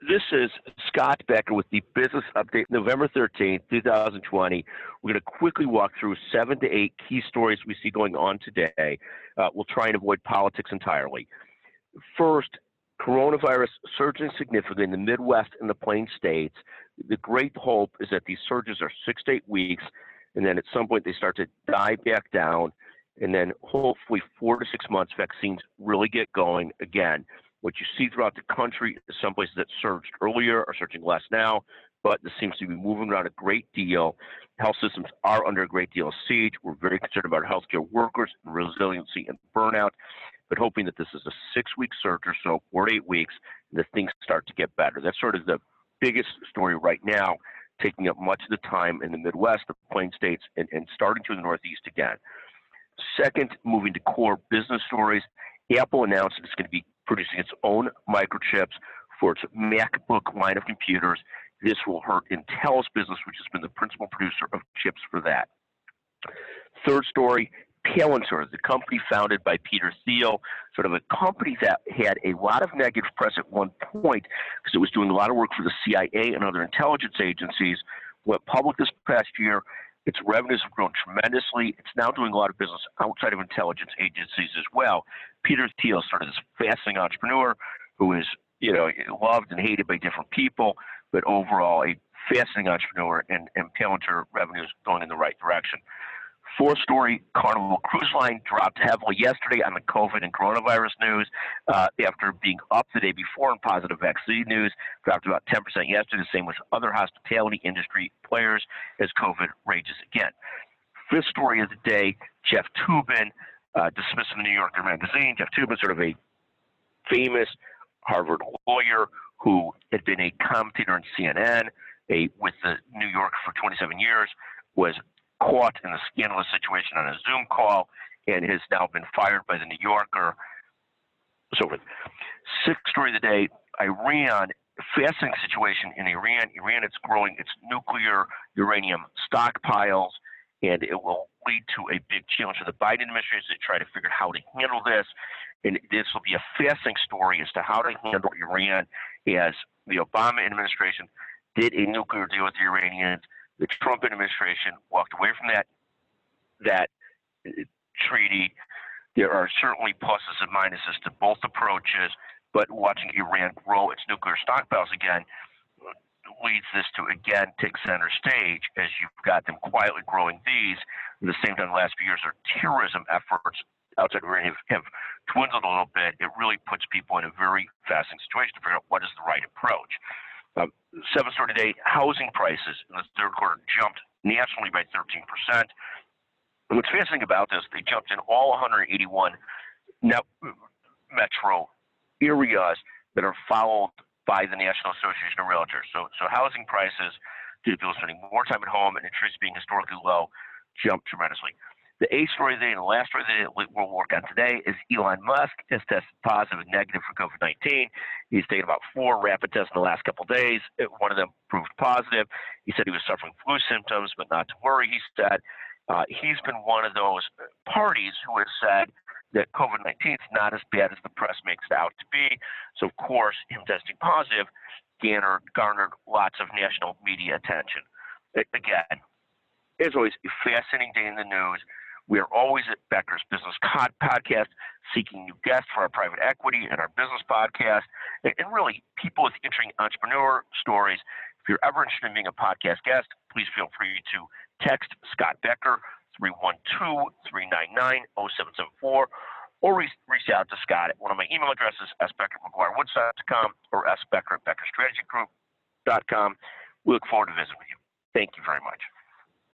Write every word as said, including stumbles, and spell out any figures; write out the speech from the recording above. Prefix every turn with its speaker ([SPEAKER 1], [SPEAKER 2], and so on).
[SPEAKER 1] This is Scott Becker with the Business Update, November thirteenth, two thousand twenty. We're going to quickly walk through seven to eight key stories we see going on today. Uh, we'll try and avoid politics entirely. First, coronavirus surging significantly in the Midwest and the Plain States. The great hope is that these surges are six to eight weeks, and then at some point they start to die back down, and then hopefully four to six months, vaccines really get going again. What you see throughout the country is some places that surged earlier are surging less now, but this seems to be moving around a great deal. Health systems are under a great deal of siege. We're very concerned about our healthcare workers, resiliency, and burnout, but hoping that this is a six-week surge or so, four to eight weeks, and that things start to get better. That's sort of the biggest story right now, taking up much of the time in the Midwest, the Plain States, and, and starting to the Northeast again. Second, moving to core business stories, Apple announced it's going to be producing its own microchips for its MacBook line of computers. This will hurt Intel's business, which has been the principal producer of chips for that. Third story, Palantir, the company founded by Peter Thiel, sort of a company that had a lot of negative press at one point because it was doing a lot of work for the C I A and other intelligence agencies. Went public this past year. Its revenues have grown tremendously. It's now doing a lot of business outside of intelligence agencies as well. Peter Thiel is sort of this fascinating entrepreneur who is, you know, loved and hated by different people, but overall a fascinating entrepreneur, and, and Palantir revenues going in the right direction. Fourth story, Carnival Cruise Line dropped heavily yesterday on the COVID and coronavirus news uh, after being up the day before in positive vaccine news, dropped about ten percent yesterday, the same with other hospitality industry players as COVID rages again. Fifth story of the day, Jeff Toobin, uh, dismissed in the New Yorker magazine. Jeff Toobin, sort of a famous Harvard lawyer who had been a commentator on C N N, a, with the New Yorker for twenty-seven years, was caught in a scandalous situation on a Zoom call and has now been fired by the New Yorker. So, sixth story of the day, Iran, fascinating situation in Iran. Iran is growing its nuclear uranium stockpiles, and it will lead to a big challenge for the Biden administration to try to figure out how to handle this. And this will be a fascinating story as to how to handle Iran, as the Obama administration did a nuclear deal with the Iranians. The Trump administration walked away from that that treaty. There are certainly pluses and minuses to both approaches, but watching Iran grow its nuclear stockpiles again leads this to again take center stage as you've got them quietly growing these. At the same time, the last few years, their terrorism efforts outside of Iran have, have dwindled a little bit. It really puts people in a very fascinating situation to figure out what is the right approach. Um, seventh story today, housing prices in the third quarter jumped nationally by thirteen percent. And what's fascinating about this, they jumped in all one hundred eighty-one net metro areas that are followed by the National Association of Realtors. So, so housing prices, due to people spending more time at home and interest being historically low, jumped tremendously. The eighth story of the day and the last story of the day that we'll work on today is Elon Musk has tested positive and negative for COVID nineteen. He's taken about four rapid tests in the last couple of days. One of them proved positive. He said he was suffering flu symptoms, but not to worry, he said. Uh, he's been one of those parties who has said that COVID nineteen is not as bad as the press makes it out to be. So, of course, him testing positive garnered, garnered lots of national media attention. Again, as always, a fascinating day in the news. We are always at Becker's Business Podcast seeking new guests for our private equity and our business podcast, and, and really people with interesting entrepreneur stories. If you're ever interested in being a podcast guest, please feel free to text Scott Becker, three one two, three nine nine, zero seven seven four, or reach, reach out to Scott at one of my email addresses, s becker at mcguire woodside dot com or s becker at becker strategy group dot com. We look forward to visiting with you. Thank you very much.